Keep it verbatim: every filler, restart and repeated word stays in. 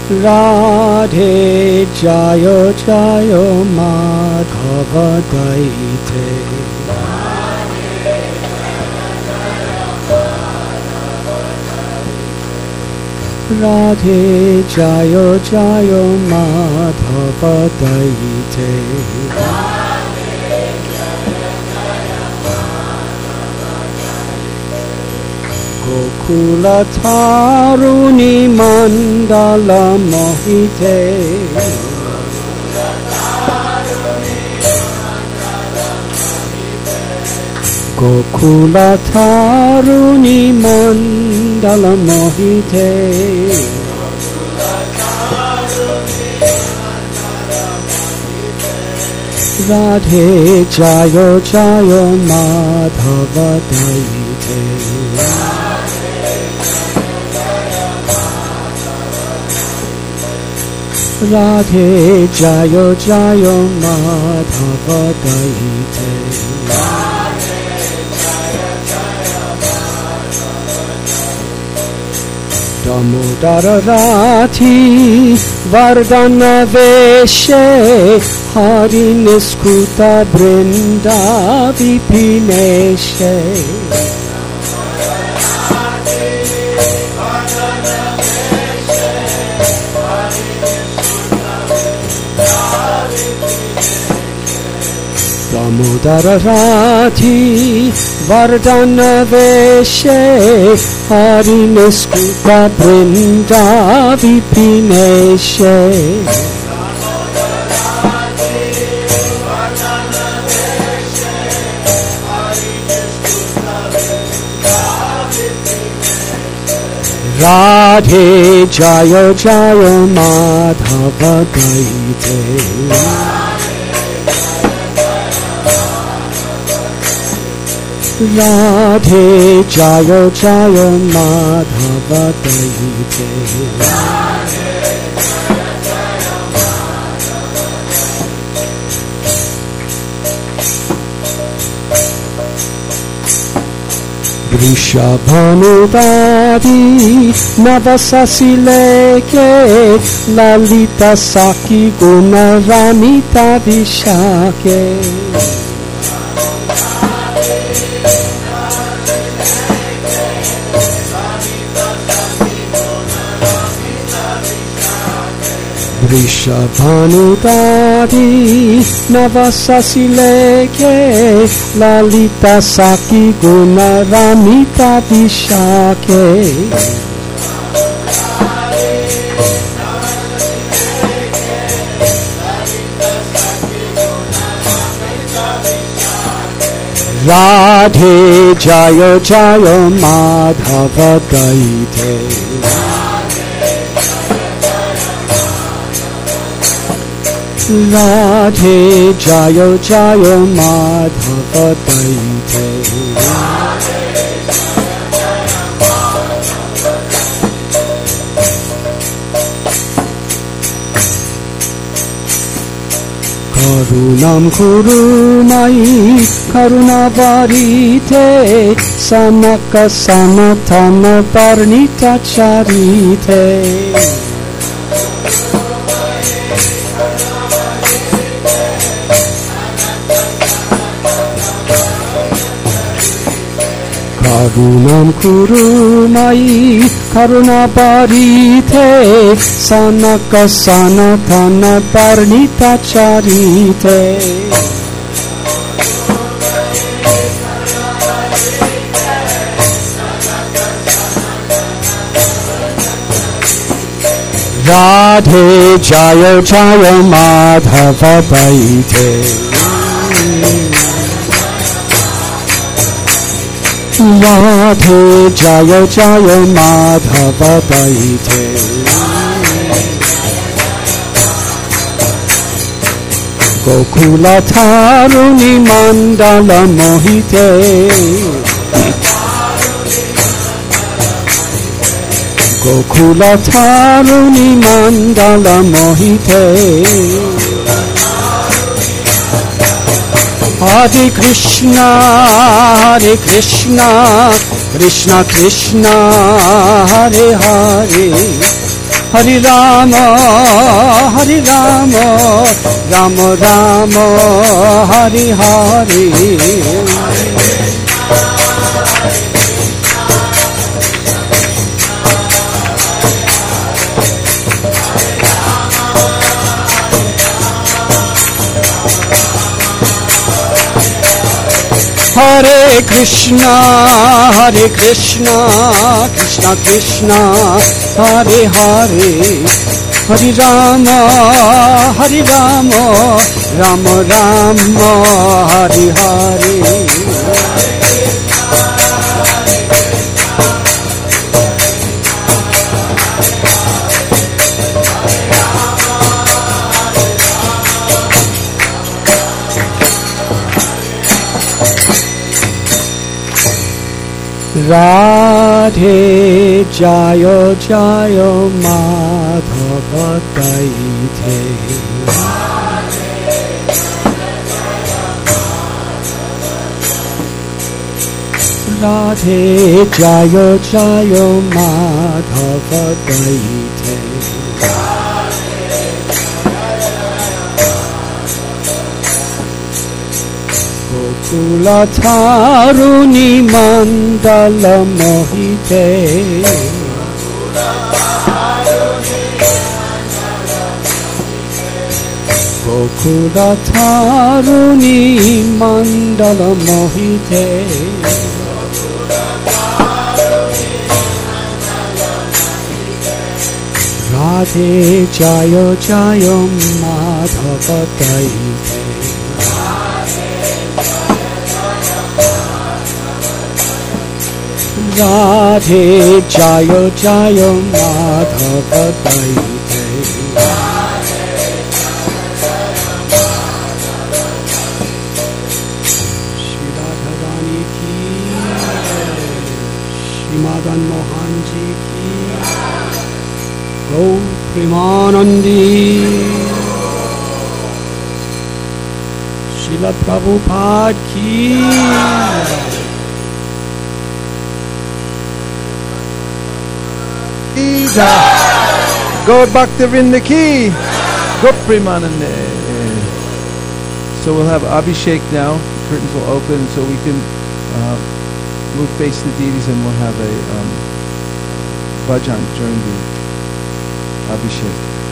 राधे जय जय माधव दैते राधे जय जय माधव दैते गोकुल थारुणी मंडल मोहिते गोकुल थारुणी मंडल मोहिते राधे जय जय माधव दैते राधे जय जय माधव दैते दामोदर राधि वर्धन वेशे हरि निष्कुत वृंदा विपिनेशे दामोदर राधि वर्धन वेशे हरि निष्कुत वृंदा विपिनेशे राधे जय जय माधव दैते राधे जय जय माधव दैते वृषभानुदादि नवशशि लेके ललिता साकी गुण रामिता विशाखे वृषभानुदादि नवशशि लेके ललिता साकी गुण रामिता विशाखे राधे जय जय माधव दैते राधे जय जय माधव दैते करुणाम कुरु मयि करुणावरिते सनक सनातन परिणीत चरिते करुणाम कुरु मयि करुणावरिते सनक सनातन परिणीत चरिते राधे जय जय माधव दैते राधे जय जय माधव दैते गोकुल थारुणी मंडल मोहिते गोकुल थारुणी मंडल Mohite Hare Krishna, Hare Krishna, Krishna Krishna, Hare Hare, Hari Rama, Hari Rama, Rama Rama, Hari Hari. Hare Krishna, Hare Krishna, Krishna Krishna, Hare Hare, Hare Rama, Hare Rama, Rama Rama, Hare Hare. Radhe Jayo Jayo Madhava Gaite. Radhe Jayo Jayo Madhava Gaite. Gokula Taruni Mandala Mohite. Gokula Taruni Mandala Mohite. Radhe Jayo Jayo Madhava Gaite. Radhe Jayo Jayo Madhava Gaite. Shri Radharani ki, Shri Madan Mohan ji ki, Gaur Premanandi, Srila Prabhupada ki. Gaur Bhaktivinoda ki, Gaur Premanande. So we'll have Abhishek now. Curtains will open, so we can uh, move face the deities, and we'll have a um, bhajan during the Abhishek.